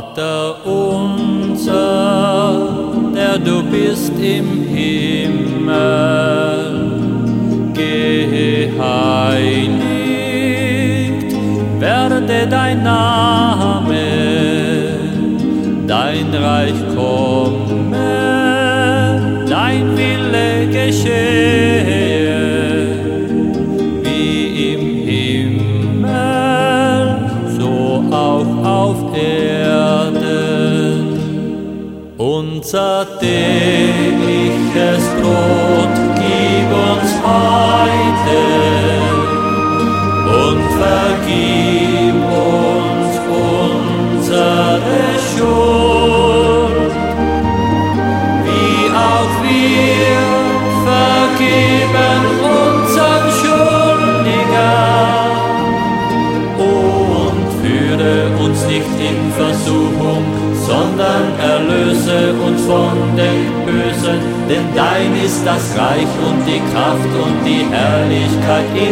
Vater unser, der du bist im Himmel, geheiligt werde dein Name, dein Reich komme, dein Wille geschehe, wie im Himmel, so auch auf Erden. Unser tägliches Brot gib uns heute und vergib uns unsere Schuld, wie auch wir vergeben unseren Schuldigern. Und führe uns nicht in Versuchung, sondern erlöse uns von dem Bösen, denn dein ist das Reich und die Kraft und die Herrlichkeit in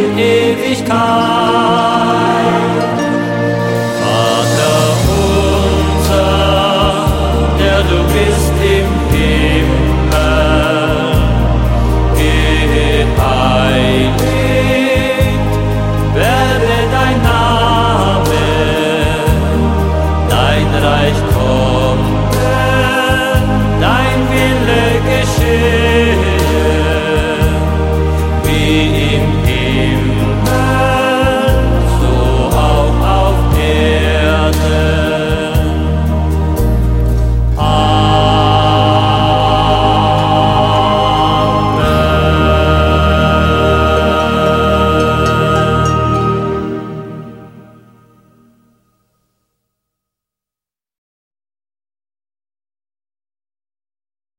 Ewigkeit. Vater unser, der du bist im Himmel, geheiligt werde dein Name, dein Reich